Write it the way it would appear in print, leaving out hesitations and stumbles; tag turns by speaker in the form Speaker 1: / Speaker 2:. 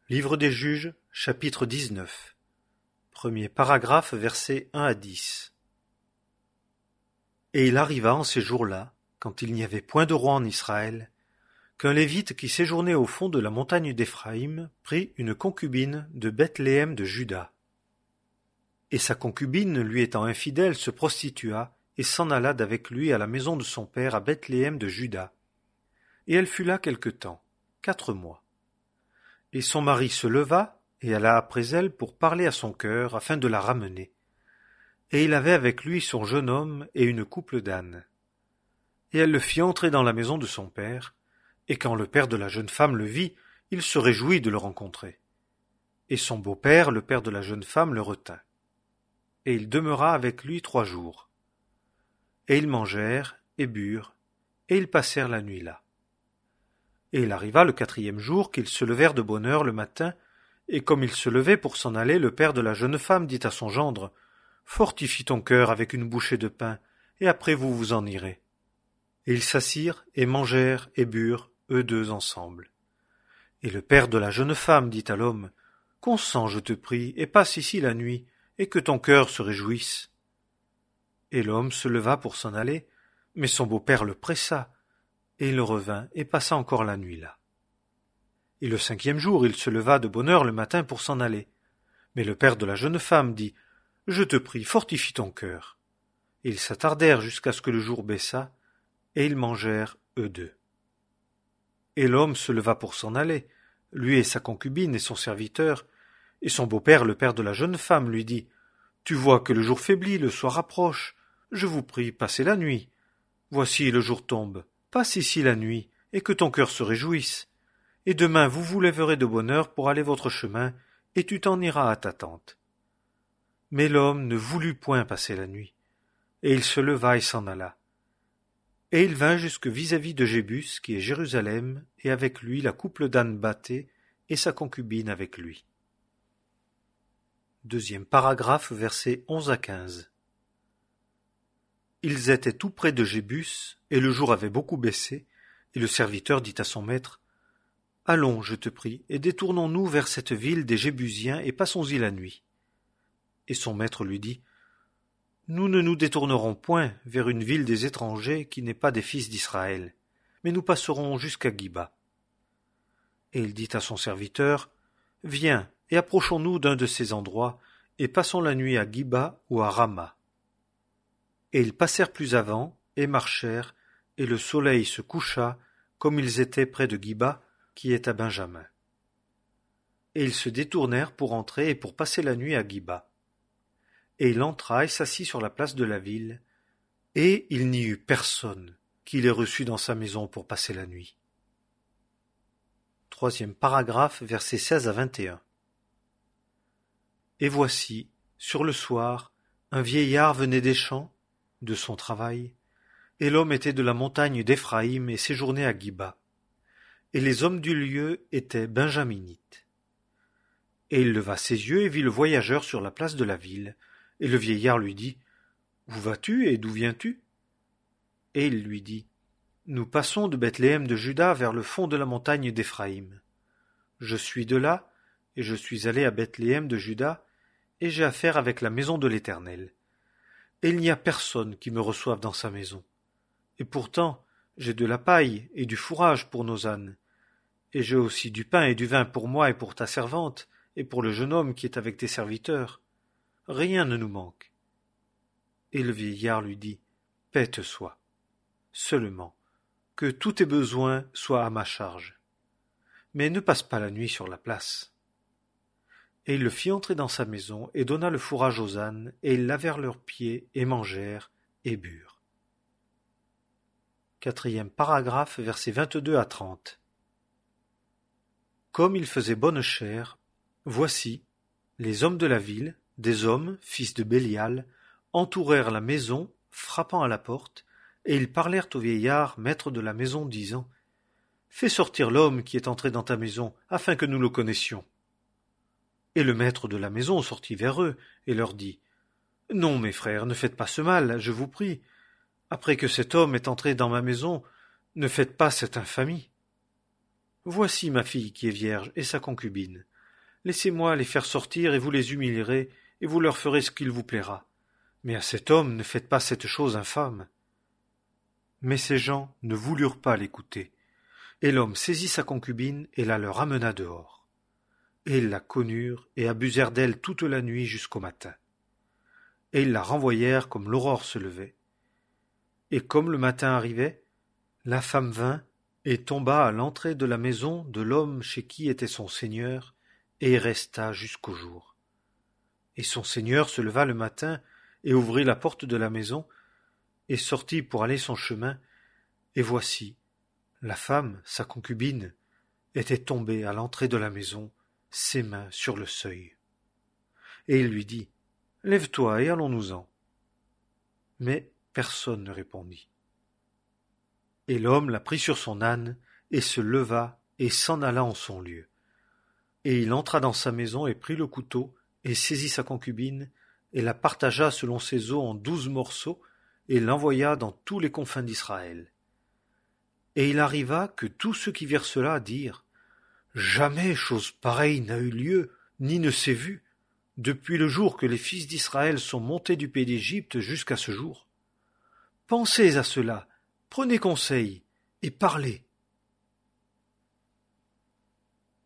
Speaker 1: Livre des Juges, chapitre 19. Premier paragraphe, versets 1 à 10. Et il arriva en ces jours-là, quand il n'y avait point de roi en Israël, qu'un Lévite qui séjournait au fond de la montagne d'Éphraïm prit une concubine de Bethléem de Juda. Et sa concubine, lui étant infidèle, se prostitua et s'en alla d'avec lui à la maison de son père à Bethléem de Juda. Et elle fut là quelque temps, 4 mois. Et son mari se leva et alla après elle pour parler à son cœur afin de la ramener. Et il avait avec lui son jeune homme et une couple d'ânes. Et elle le fit entrer dans la maison de son père, et quand le père de la jeune femme le vit, il se réjouit de le rencontrer. Et son beau-père, le père de la jeune femme, le retint. Et il demeura avec lui 3 jours. Et ils mangèrent et burent, et ils passèrent la nuit là. Et il arriva le 4e jour qu'ils se levèrent de bonne heure le matin, et comme ils se levaient pour s'en aller, le père de la jeune femme dit à son gendre : « Fortifie ton cœur avec une bouchée de pain, et après vous vous en irez. » Et ils s'assirent, et mangèrent et burent, eux deux ensemble. Et le père de la jeune femme dit à l'homme : « Consens, je te prie, et passe ici la nuit, et que ton cœur se réjouisse. » Et l'homme se leva pour s'en aller, mais son beau-père le pressa, et il revint et passa encore la nuit là. Et le 5e jour, il se leva de bonne heure le matin pour s'en aller. Mais le père de la jeune femme dit : « Je te prie, fortifie ton cœur. » Et ils s'attardèrent jusqu'à ce que le jour baissât, et ils mangèrent, eux deux. Et l'homme se leva pour s'en aller, lui et sa concubine et son serviteur, et son beau-père, le père de la jeune femme, lui dit : « Tu vois que le jour faiblit, le soir approche. Je vous prie, passez la nuit. Voici le jour tombe. Passe ici la nuit, et que ton cœur se réjouisse. Et demain vous vous lèverez de bonne heure pour aller votre chemin, et tu t'en iras à ta tente. » Mais l'homme ne voulut point passer la nuit, et il se leva et s'en alla. Et il vint jusque vis-à-vis de Jébus, qui est Jérusalem, et avec lui la couple d'ânes bâtés, et sa concubine avec lui. Deuxième paragraphe, versets 11 à 15. Ils étaient tout près de Jébus, et le jour avait beaucoup baissé, et le serviteur dit à son maître : « Allons, je te prie, et détournons-nous vers cette ville des Jébusiens, et passons-y la nuit. » Et son maître lui dit : « Nous ne nous détournerons point vers une ville des étrangers qui n'est pas des fils d'Israël, mais nous passerons jusqu'à Giba. » Et il dit à son serviteur : « Viens, et approchons-nous d'un de ces endroits, et passons la nuit à Giba ou à Rama. » Et ils passèrent plus avant, et marchèrent, et le soleil se coucha, comme ils étaient près de Giba, qui est à Benjamin. Et ils se détournèrent pour entrer et pour passer la nuit à Giba. Et il entra et s'assit sur la place de la ville, et il n'y eut personne qui les reçût dans sa maison pour passer la nuit. Troisième paragraphe, versets 16 à 21. Et voici, sur le soir, un vieillard venait des champs, de son travail, et l'homme était de la montagne d'Éphraïm et séjournait à Giba. Et les hommes du lieu étaient benjaminites. Et il leva ses yeux et vit le voyageur sur la place de la ville, et le vieillard lui dit : « Où vas-tu et d'où viens-tu ? » Et il lui dit : « Nous passons de Bethléem de Juda vers le fond de la montagne d'Éphraïm. Je suis de là, et je suis allé à Bethléem de Juda, et j'ai affaire avec la maison de l'Éternel. Et il n'y a personne qui me reçoive dans sa maison. Et pourtant, j'ai de la paille et du fourrage pour nos ânes. Et j'ai aussi du pain et du vin pour moi et pour ta servante, et pour le jeune homme qui est avec tes serviteurs. Rien ne nous manque. » Et le vieillard lui dit : « Paix te soit. Seulement, que tous tes besoins soient à ma charge. Mais ne passe pas la nuit sur la place. » Et il le fit entrer dans sa maison, et donna le fourrage aux ânes, et ils lavèrent leurs pieds, et mangèrent, et burent. Quatrième paragraphe, versets 22 à 30. Comme il faisait bonne chère, voici, les hommes de la ville, des hommes, fils de Bélial, entourèrent la maison, frappant à la porte, et ils parlèrent au vieillard, maître de la maison, disant : « Fais sortir l'homme qui est entré dans ta maison, afin que nous le connaissions. » Et le maître de la maison sortit vers eux, et leur dit : « Non, mes frères, ne faites pas ce mal, je vous prie. Après que cet homme est entré dans ma maison, ne faites pas cette infamie. Voici ma fille qui est vierge et sa concubine. Laissez-moi les faire sortir, et vous les humilierez, et vous leur ferez ce qu'il vous plaira. Mais à cet homme ne faites pas cette chose infâme. » Mais ces gens ne voulurent pas l'écouter, et l'homme saisit sa concubine et la leur amena dehors. Et ils la connurent et abusèrent d'elle toute la nuit jusqu'au matin. Et ils la renvoyèrent comme l'aurore se levait. Et comme le matin arrivait, la femme vint et tomba à l'entrée de la maison de l'homme chez qui était son seigneur, et y resta jusqu'au jour. Et son seigneur se leva le matin et ouvrit la porte de la maison, et sortit pour aller son chemin, et voici, la femme, sa concubine, était tombée à l'entrée de la maison, ses mains sur le seuil. Et il lui dit, « Lève-toi et allons-nous-en. » Mais personne ne répondit. Et l'homme la prit sur son âne, et se leva, et s'en alla en son lieu. Et il entra dans sa maison, et prit le couteau, et saisit sa concubine, et la partagea selon ses os en 12 morceaux, et l'envoya dans tous les confins d'Israël. Et il arriva que tous ceux qui virent cela dirent, « Jamais chose pareille n'a eu lieu, ni ne s'est vue, depuis le jour que les fils d'Israël sont montés du pays d'Égypte jusqu'à ce jour. Pensez à cela, prenez conseil, et parlez.